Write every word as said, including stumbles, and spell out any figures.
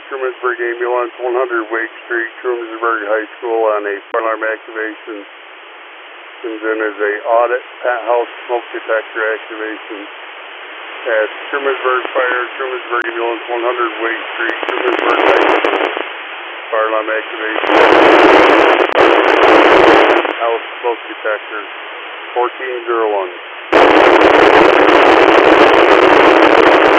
Trumansburg Ambulance, one hundred Wake Street, Trumansburg High School on a fire alarm activation. Comes in as a audit, Pat House smoke detector activation. At Trumansburg Fire, Trumansburg Ambulance, one hundred Wake Street, Trumansburg High School. Fire alarm activation. House smoke detector, fourteen zero one.